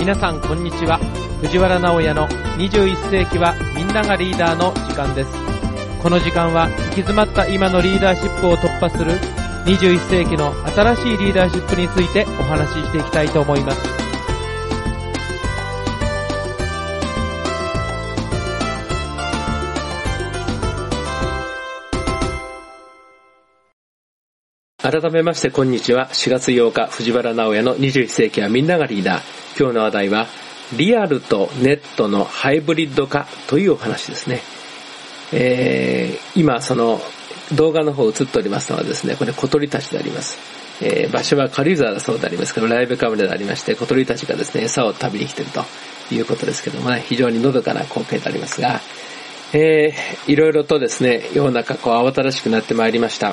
皆さんこんにちは。藤原直也の21世紀はみんながリーダーの時間です。この時間は行き詰まった今のリーダーシップを突破する21世紀の新しいリーダーシップについてお話ししていきたいと思います。改めましてこんにちは。4月8日藤原直也の21世紀はみんながリーダー。今日の話題はリアルとネットのハイブリッド化というお話ですね。今その動画の方映っておりますのはですね、これ小鳥たちであります。場所は軽井沢だそうでありますけど、ライブカメラでありまして、小鳥たちがですね餌を食べに来ているということですけどもね、非常にのどかな光景でありますが、いろいろとですね世の中慌ただしくなってまいりました。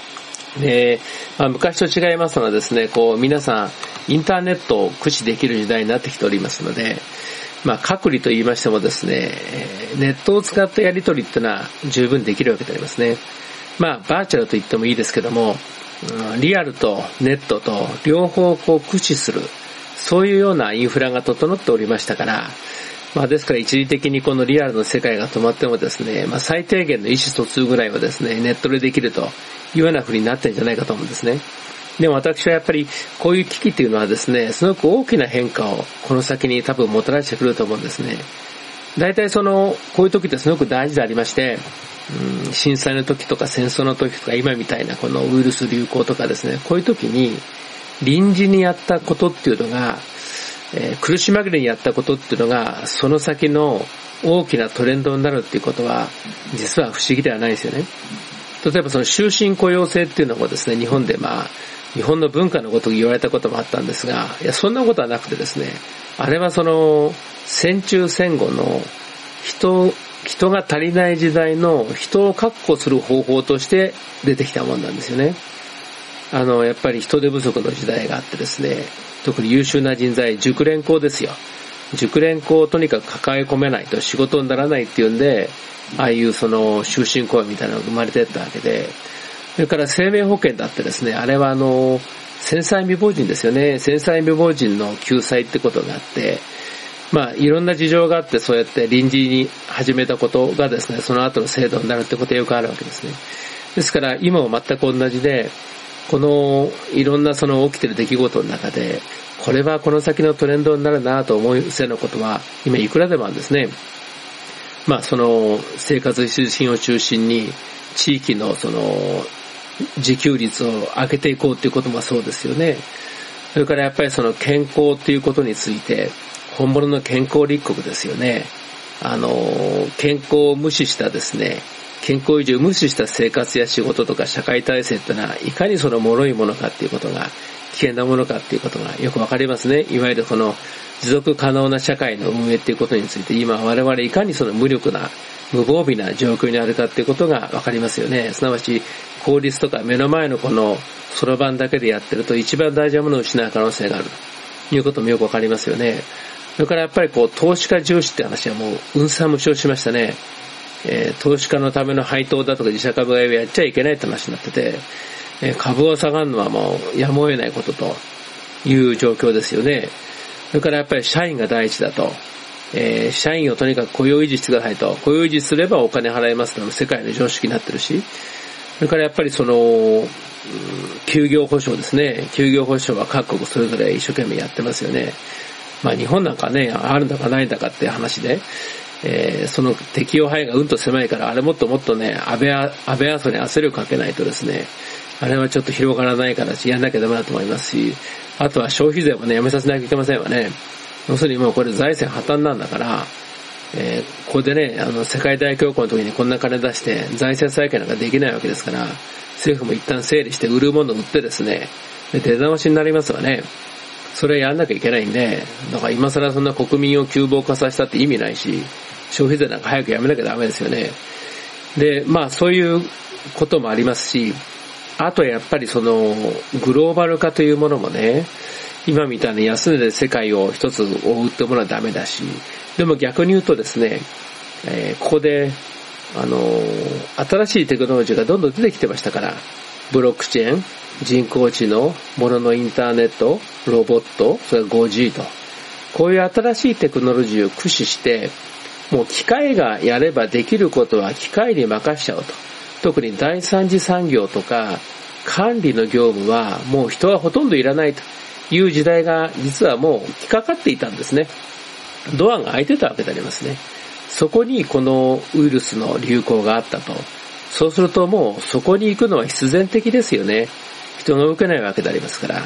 昔と違いますのはですね、皆さんインターネットを駆使できる時代になってきておりますので、隔離と言いましてもですね、ネットを使ったやり取りっていうのは十分できるわけでありますね。バーチャルと言ってもいいですけども、リアルとネットと両方駆使する、そういうようなインフラが整っておりましたから、ですから一時的にこのリアルの世界が止まってもですね、最低限の意思疎通ぐらいはですね、ネットでできるというような風になってるんじゃないかと思うんですね。でも私はやっぱりこういう危機というのはですね、すごく大きな変化をこの先に多分もたらしてくると思うんですね。大体こういう時ってすごく大事でありまして、震災の時とか戦争の時とか今みたいなこのウイルス流行とかですね、こういう時に臨時にやったことっていうのが、苦し紛れにやったことっていうのがその先の大きなトレンドになるっていうことは実は不思議ではないですよね。例えばその終身雇用制っていうのもですね、日本で日本の文化のことを言われたこともあったんですが、いやそんなことはなくてですね、あれはその戦中戦後の人が足りない時代の人を確保する方法として出てきたものなんですよね。やっぱり人手不足の時代があってですね、特に優秀な人材、熟練工ですよ。熟練工をとにかく抱え込めないと仕事にならないっていうんで、ああいうその終身雇用みたいなのが生まれていったわけで、それから生命保険だってですね、あれは戦災未亡人ですよね。戦災未亡人の救済ってことがあって、いろんな事情があってそうやって臨時に始めたことがですね、その後の制度になるってことはよくあるわけですね。ですから今も全く同じで、このいろんなその起きてる出来事の中で、これはこの先のトレンドになるなと思うようなことは今いくらでもあるんですね。その生活必需品を中心に地域のその自給率を上げていこうということもそうですよね。それからやっぱりその健康ということについて、本物の健康立国ですよね。健康を無視したですね、健康維持を無視した生活や仕事とか社会体制っていうのはいかにその脆いものかっていうことが、危険なものかっていうことがよくわかりますね。いわゆるこの持続可能な社会の運営っていうことについて、今我々いかにその無力な無防備な状況にあるかっていうことがわかりますよね。すなわち効率とか目の前のこのそろばんだけでやってると一番大事なものを失う可能性があるということもよくわかりますよね。それからやっぱり投資家重視って話はもう雲散無償しましたね。投資家のための配当だとか自社株買いをやっちゃいけないって話になってて、株が下がるのはもうやむを得ないことという状況ですよね。それからやっぱり社員が第一だと、社員をとにかく雇用維持してくださいと、雇用維持すればお金払いますのが世界の常識になってるし、それからやっぱりその休業保障ですね。休業保障は各国それぞれ一生懸命やってますよね。日本なんかね、あるんだかないんだかって話で、その適用範囲がうんと狭いから、あれもっともっとね、安倍麻生に圧力かけないとですね、あれはちょっと広がらないからやんなきゃダメだと思いますし、あとは消費税もね、やめさせなきゃいけませんわね。要するにもうこれ財政破綻なんだから、ここでね、世界大恐慌の時にこんな金出して財政再建なんかできないわけですから、政府も一旦整理して売るものを売ってですね、出直しになりますわね。それやんなきゃいけないんで、だから今更そんな国民を窮乏化させたって意味ないし、消費税なんか早くやめなきゃダメですよね。で、そういうこともありますし、あとやっぱりそのグローバル化というものもね、今みたいに安値で世界を一つ追うってものはダメだし、でも逆に言うとですね、ここで新しいテクノロジーがどんどん出てきてましたから、ブロックチェーン、人工知能、物のインターネット、ロボット、それから 5G とこういう新しいテクノロジーを駆使して、もう機械がやればできることは機械に任しちゃおうと。特に第三次産業とか管理の業務はもう人はほとんどいらないという時代が実はもう来かかっていたんですね。ドアが開いてたわけでありますね。そこにこのウイルスの流行があったと。そうするともうそこに行くのは必然的ですよね。人が動けないわけでありますから、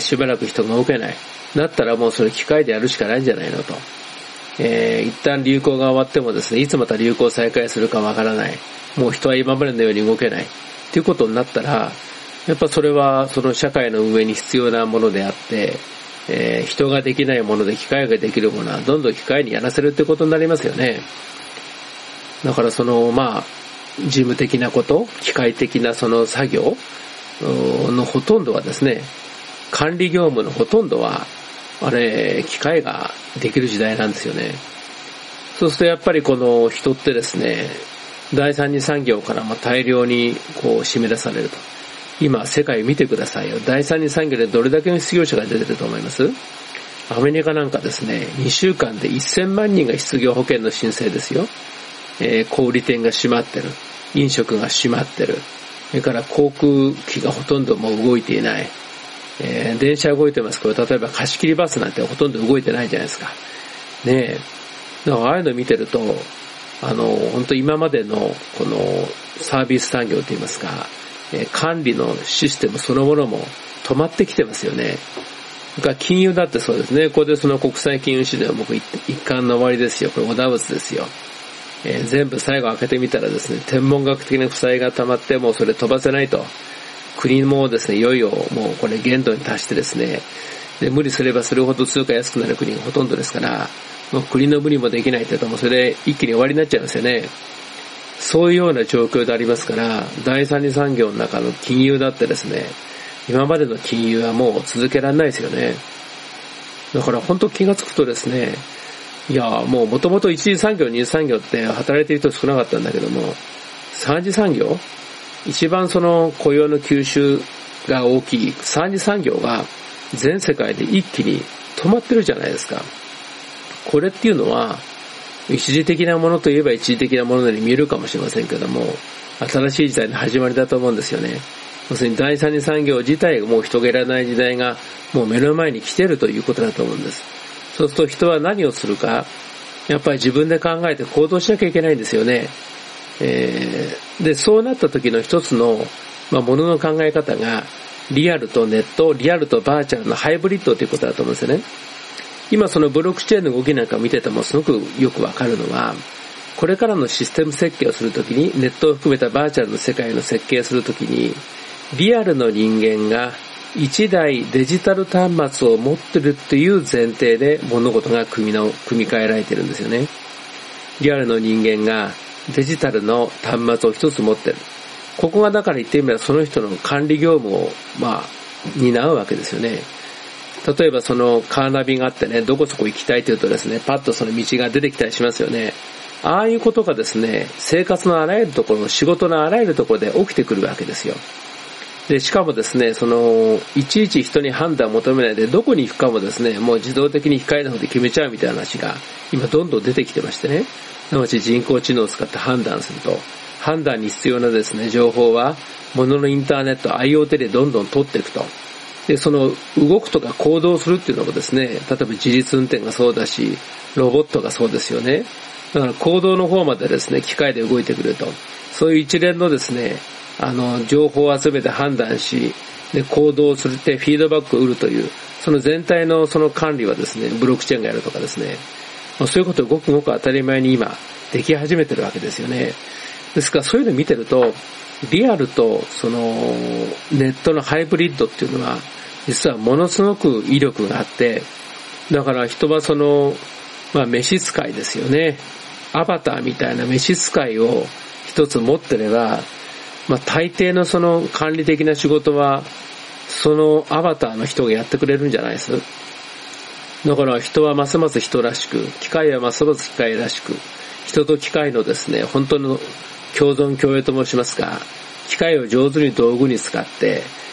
しばらく人が動けない。だったらもうそれ機械でやるしかないんじゃないのと。一旦流行が終わってもですね、いつまた流行再開するかわからない。もう人は今までのように動けない。っていうことになったら、やっぱそれはその社会の運営に必要なものであって、人ができないもので機械ができるものはどんどん機械にやらせるってことになりますよね。だからその事務的なこと、機械的なその作業のほとんどはですね、管理業務のほとんどは機械ができる時代なんですよね。そうするとやっぱりこの人ってですね、第三次産業からも大量に締め出されると。今世界見てくださいよ。第三次産業でどれだけの失業者が出てると思います？アメリカなんかですね、2週間で1000万人が失業保険の申請ですよ。小売店が閉まってる。飲食が閉まってる。それから航空機がほとんどもう動いていない。電車動いてますけど、例えば貸し切りバスなんてほとんど動いてないじゃないですか。ねえ。だからああいうの見てると、本当今までのこのサービス産業といいますか、管理のシステムそのものも止まってきてますよね。それから金融だってそうですね。ここでその国際金融市場は僕一貫の終わりですよ。これ小田物ですよ。全部最後開けてみたらですね、天文学的な負債が溜まってもうそれ飛ばせないと。国もですね、いよいよもうこれ限度に達してですね、で無理すればするほど通貨安くなる国がほとんどですから、もう国の無理もできないって言うともうそれで一気に終わりになっちゃいますよね。そういうような状況でありますから、第三次産業の中の金融だってですね、今までの金融はもう続けられないですよね。だから本当気がつくとですね、いやもう元々一次産業、二次産業って働いている人少なかったんだけども、三次産業、一番その雇用の吸収が大きい三次産業が全世界で一気に止まってるじゃないですか。これっていうのは一時的なものといえば一時的なものに見えるかもしれませんけども、新しい時代の始まりだと思うんですよね。要するに第三次産業自体がもう人がいらない時代がもう目の前に来てるということだと思うんです。そうすると人は何をするか、やっぱり自分で考えて行動しなきゃいけないんですよね。で、そうなった時の一つの、ものの考え方が、リアルとネット、リアルとバーチャルのハイブリッドということだと思うんですよね。今そのブロックチェーンの動きなんかを見ててもすごくよくわかるのは、これからのシステム設計をするときに、ネットを含めたバーチャルの世界の設計をするときに、リアルの人間が一台デジタル端末を持ってるっていう前提で物事が組み替えられてるんですよね。リアルの人間がデジタルの端末を一つ持ってる。ここがだから言ってみればその人の管理業務を担うわけですよね。例えばそのカーナビがあってね、どこそこ行きたいというとですね、パッとその道が出てきたりしますよね。ああいうことがですね、生活のあらゆるところ、仕事のあらゆるところで起きてくるわけですよ。で、しかもですね、いちいち人に判断を求めないで、どこに行くかもですね、もう自動的に控えの方で決めちゃうみたいな話が、今どんどん出てきてましてね。なので人工知能を使って判断すると、判断に必要なですね、情報は、物のインターネット、IoT でどんどん取っていくと。で、その動くとか行動するっていうのもですね、例えば自律運転がそうだし、ロボットがそうですよね。だから行動の方までですね、機械で動いてくると。そういう一連のですね、情報を集めて判断し、で、行動するってフィードバックを売るという、その全体のその管理はですね、ブロックチェーンがやるとかですね、そういうことをごくごく当たり前に今、でき始めてるわけですよね。ですからそういうのを見てると、リアルとネットのハイブリッドっていうのは、実はものすごく威力があって、だから人は召使いですよね。アバターみたいな召使いを一つ持ってれば、大抵のその管理的な仕事は、そのアバターの人がやってくれるんじゃないです。だから人はますます人らしく、機械はますます機械らしく、人と機械のですね、本当の共存共栄と申しますが、機械を上手に道具に使って、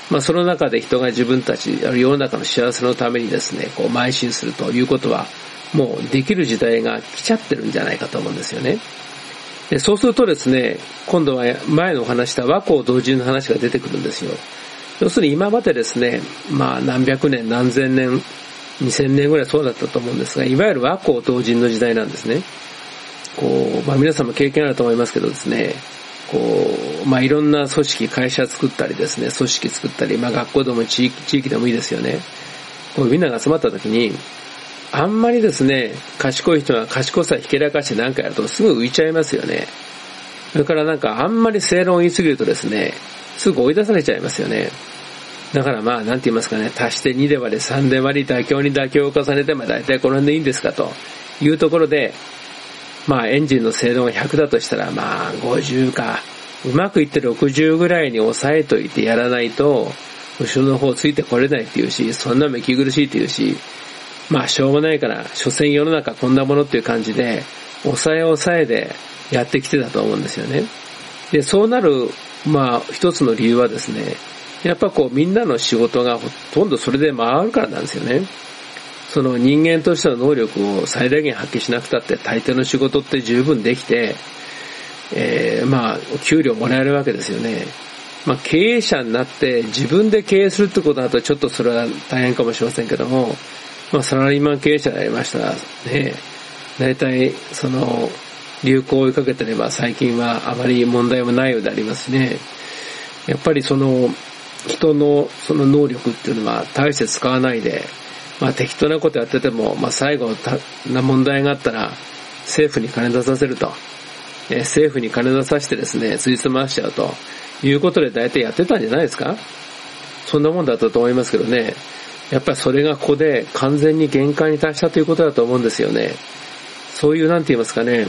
その中で人が自分たち、世の中の幸せのためにですね、邁進するということは、もうできる時代が来ちゃってるんじゃないかと思うんですよね。で、そうするとですね、今度は前のお話した和光同人の話が出てくるんですよ。要するに今までですね、何百年、何千年、2000年ぐらいそうだったと思うんですが、いわゆる和光同人の時代なんですね。皆さんも経験あると思いますけどですね、いろんな組織、会社作ったりですね、組織作ったり、学校でも地域でもいいですよね。みんなが集まった時に、あんまりですね、賢い人が賢さひけらかして何かやるとすぐ浮いちゃいますよね。それからあんまり正論を言い過ぎるとですね、すぐ追い出されちゃいますよね。だからなんて言いますかね、足して2で割り3で割り妥協に妥協を重ねて大体この辺でいいんですかというところで、エンジンの性能が100だとしたら50か、うまくいって60ぐらいに抑えといてやらないと後ろの方ついてこれないっていうし、そんな目気苦しいっていうし、しょうがないから所詮世の中こんなものっていう感じで抑えでやってきてたと思うんですよね。で、そうなる一つの理由はですね、やっぱみんなの仕事がほとんどそれで回るからなんですよね。その人間としての能力を最大限発揮しなくたって大抵の仕事って十分できて、給料もらえるわけですよね。経営者になって自分で経営するってことだとちょっとそれは大変かもしれませんけども、サラリーマン経営者でありましたらね、大体その流行を追いかけてれば最近はあまり問題もないようでありますね。やっぱりその人のその能力っていうのは大して使わないで、適当なことやってても、最後な問題があったら政府に金出させると、政府に金出させてですね、ついつましちゃうということで大体やってたんじゃないですか。そんなもんだったと思いますけどね。やっぱりそれがここで完全に限界に達したということだと思うんですよね。そういう言いますかね、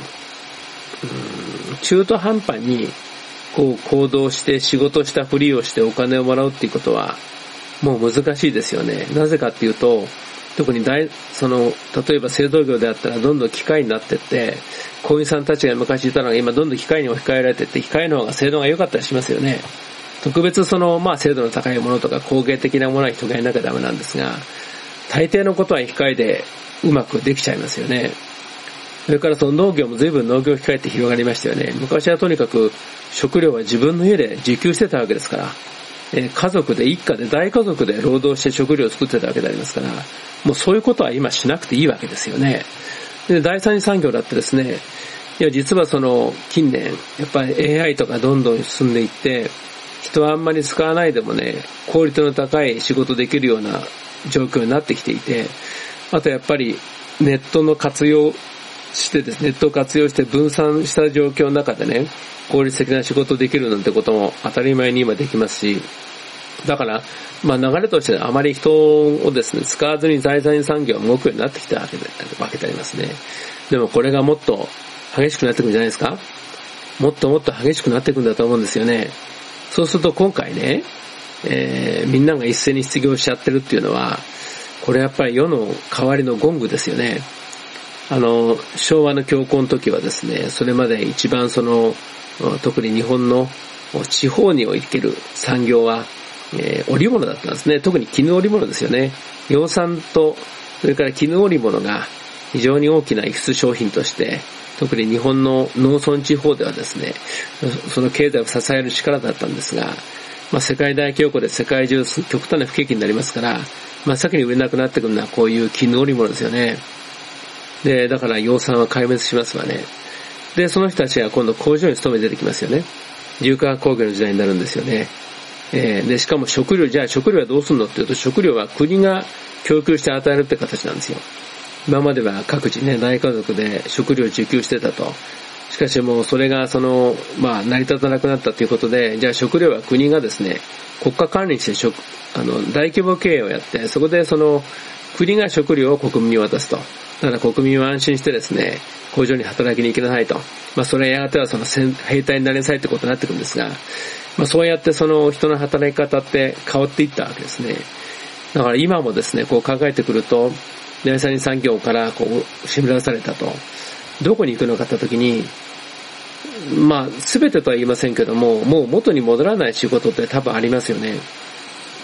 中途半端に行動して仕事したふりをしてお金をもらうっていうことはもう難しいですよね。なぜかっていうと、特に例えば製造業であったらどんどん機械になってって、工員さんたちが昔いたのが今どんどん機械に置き換えられてって、機械の方が性能が良かったりしますよね。特別精度の高いものとか工芸的なものは人がいなきゃダメなんですが、大抵のことは機械でうまくできちゃいますよね。それから農業も随分農業機械って広がりましたよね。昔はとにかく食料は自分の家で自給してたわけですから、家族で一家で大家族で労働して食料を作ってたわけでありますから、もうそういうことは今しなくていいわけですよね。で、第三次産業だってですね、実は近年やっぱり AI とかどんどん進んでいって、人はあんまり使わないでもね、効率の高い仕事できるような状況になってきていて、あとやっぱりネットを活用して分散した状況の中でね、効率的な仕事できるなんてことも当たり前に今できますし、だから流れとしてあまり人をですね使わずに第三次産業が動くようになってきたわけでありますね。でもこれがもっと激しくなっていくんじゃないですか。もっともっと激しくなっていくんだと思うんですよね。そうすると今回ね、みんなが一斉に失業しちゃってるっていうのは、これやっぱり世の代わりのゴングですよね。昭和の恐慌の時はですね、それまで一番特に日本の地方における産業は、織物だったんですね。特に絹織物ですよね。養蚕と、それから絹織物が非常に大きな輸出商品として、特に日本の農村地方ではですね、その経済を支える力だったんですが、世界大恐慌で世界中極端な不景気になりますから、真っ先に売れなくなってくるのはこういう絹織物ですよね。で、だから養蚕は壊滅しますわね。で、その人たちが今度工場に勤めて出てきますよね。重化学工業の時代になるんですよね。で、しかも食料はどうするのっていうと、食料は国が供給して与えるって形なんですよ。今までは各自ね、大家族で食料を自給してたと。しかしもうそれが成り立たなくなったということで、じゃあ食料は国がですね、国家管理にして大規模経営をやって、そこで国が食料を国民に渡すと。だから国民は安心してですね、工場に働きに行きなさいと。それやがては兵隊になりなさいってことになってくるんですが、そうやって人の働き方って変わっていったわけですね。だから今もですね、考えてくると、第三次産業から締め出されたと。どこに行くのかって時に、全てとは言いませんけども、もう元に戻らない仕事って多分ありますよね。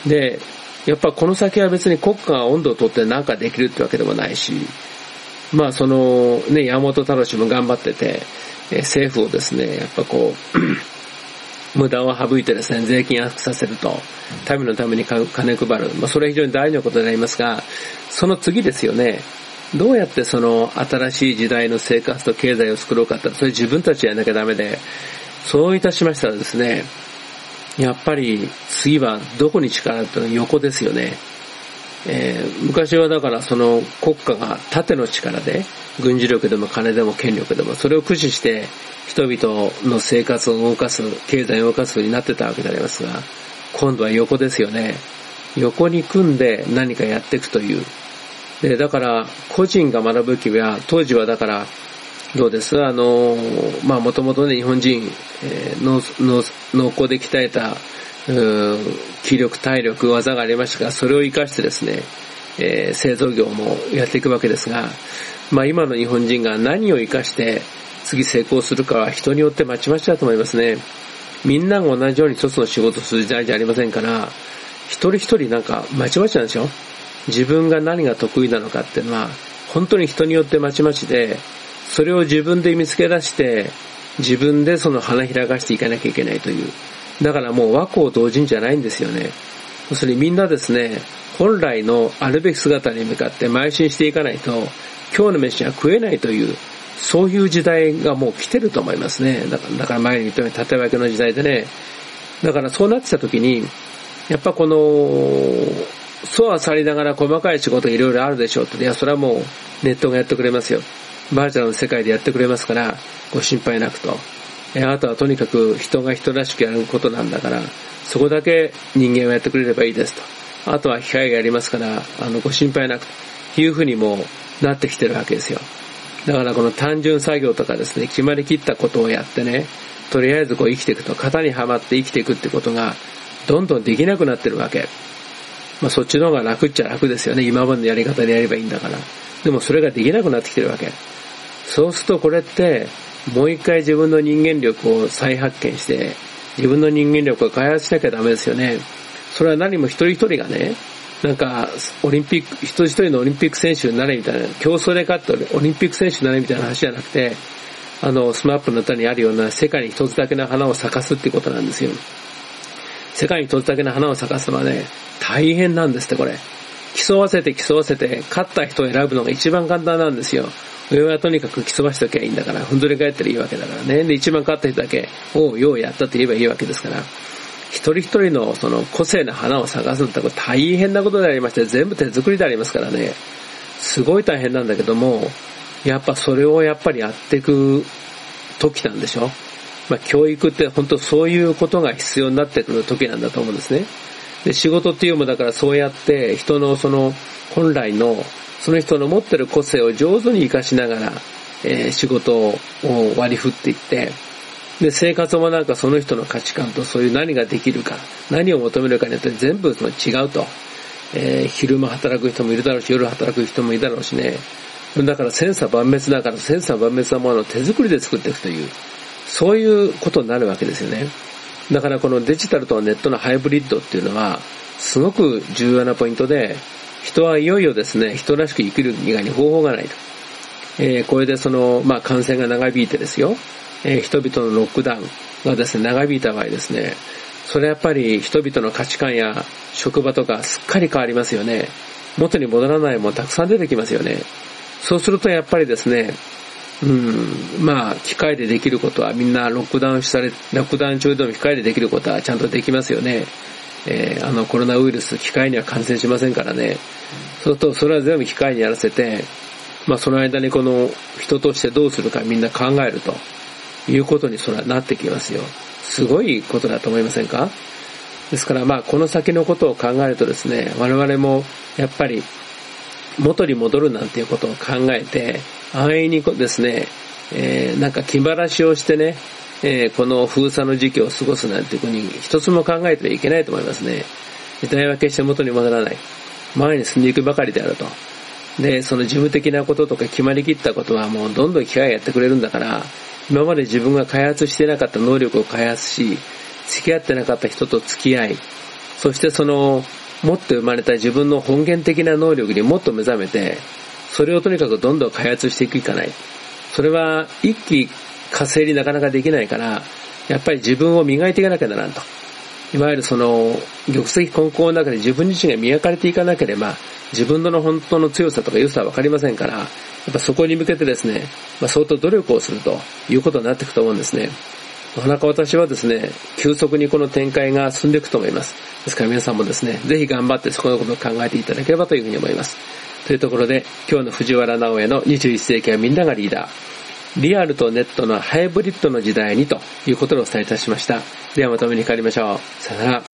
で、やっぱこの先は別に国家が温度をとって何かできるってわけでもないし、まあそのね、山本太郎氏も頑張ってて、政府をですね、やっぱこう、無駄を省いてですね、税金安くさせると、民のために金配る。まあそれは非常に大事なことになりますが、その次ですよね。どうやってその新しい時代の生活と経済を作ろうかって、それ自分たちやらなきゃダメで、そういたしましたらですね、やっぱり次はどこに力っていうのは横ですよね。昔はだからその国家が縦の力で、軍事力でも金でも権力でも、それを駆使して人々の生活を動かす、経済を動かすようになってたわけでありますが、今度は横ですよね。横に組んで何かやっていくという。で、だから個人が学ぶべきは、当時はだからどうです？まあもともとね、日本人、農耕で鍛えた気力、体力、技がありましたが、それを活かしてですね、製造業もやっていくわけですが、まあ今の日本人が何を活かして次成功するかは人によってまちまちだと思いますね。みんなが同じように一つの仕事をする時代じゃありませんから、一人一人なんかまちまちなんですよ。自分が何が得意なのかっていうのは、本当に人によってまちまちで、それを自分で見つけ出して、自分でその花開かしていかなきゃいけないという。だからもう和光同人じゃないんですよね。要するにみんなですね、本来のあるべき姿に向かって邁進していかないと、今日の飯は食えないという、そういう時代がもう来てると思いますね。だから前に言ったように縦分けの時代でね。だからそうなってきた時に、やっぱこの、そうはさりながら細かい仕事がいろいろあるでしょうと。いや、それはもうネットがやってくれますよ。バーチャルの世界でやってくれますから、ご心配なくと。あとはとにかく人が人らしくやることなんだから、そこだけ人間はやってくれればいいですと。あとは機械がやりますから、ご心配なくというふうにもなってきてるわけですよ。だからこの単純作業とかですね、決まりきったことをやってね、とりあえずこう生きていくと、型にはまって生きていくってことが、どんどんできなくなってるわけ。まあそっちの方が楽っちゃ楽ですよね。今までのやり方でやればいいんだから。でもそれができなくなってきてるわけ。そうするとこれって、もう一回自分の人間力を再発見して、自分の人間力を開発しなきゃダメですよね。それは何も一人一人がね、なんかオリンピック、一人一人のオリンピック選手になれみたいな、競争で勝ってオリンピック選手になれみたいな話じゃなくて、スマップの歌にあるような世界に一つだけの花を咲かすってことなんですよ。世界に一つだけの花を咲かすのはね、大変なんですってこれ。競わせて、勝った人を選ぶのが一番簡単なんですよ。上はとにかく競わしときゃいいんだから、ふんぞり返ってりいいわけだからね。で、一番勝った人だけ、ようやったって言えばいいわけですから、一人一人のその個性の花を探すってこれ大変なことでありまして、全部手作りでありますからね。すごい大変なんだけども、やっぱそれをやっぱりやっていく時なんでしょ。まあ教育って本当そういうことが必要になってくる時なんだと思うんですね。で、仕事っていうのもだからそうやって人のその本来のその人の持ってる個性を上手に活かしながら、仕事を割り振っていって、で、生活もなんかその人の価値観とそういう何ができるか、何を求めるかによって全部その違うと。昼間働く人もいるだろうし、夜働く人もいるだろうしね。だから千差万別だから、千差万別なものを手作りで作っていくという、そういうことになるわけですよね。だからこのデジタルとネットのハイブリッドっていうのは、すごく重要なポイントで、人はいよいよですね、人らしく生きる以外に方法がないと。これでその、まあ感染が長引いてですよ、人々のロックダウンがですね、長引いた場合ですね、それやっぱり人々の価値観や職場とかすっかり変わりますよね。元に戻らないものたくさん出てきますよね。そうするとやっぱりですね、まあ機械でできることはみんなロックダウン中でも機械でできることはちゃんとできますよね。コロナウイルス機械には感染しませんからね。そうするとそれは全部機械にやらせて、まあその間にこの人としてどうするかみんな考えるということにそれはなってきますよ。すごいことだと思いませんか？ですからまあこの先のことを考えるとですね、我々もやっぱり元に戻るなんていうことを考えて、安易にですね、なんか気晴らしをしてね、この封鎖の時期を過ごすなんていうふうに一つも考えてはいけないと思いますね。時代は決して元に戻らない。前に進んでいくばかりであると。で、その事務的なこととか決まりきったことはもうどんどん機械がやってくれるんだから、今まで自分が開発してなかった能力を開発し、付き合ってなかった人と付き合い、 そして持って生まれた自分の本源的な能力にもっと目覚めて、それをとにかくどんどん開発していくしかない。それは一気火星になかなかできないから、やっぱり自分を磨いていかなきゃならんと。いわゆる玉石混交の中で自分自身が磨かれていかなければ、自分の本当の強さとか良さは分かりませんから、やっぱそこに向けてですね、相当努力をするということになっていくと思うんですね。なかなか私はですね、急速にこの展開が進んでいくと思います。ですから皆さんもですね、ぜひ頑張ってそこのことを考えていただければというふうに思います。というところで、今日の藤原直哉の21世紀はみんながリーダー。リアルとネットのハイブリッドの時代にということをお伝えいたしました。ではまたお目にかかりましょう。さよなら。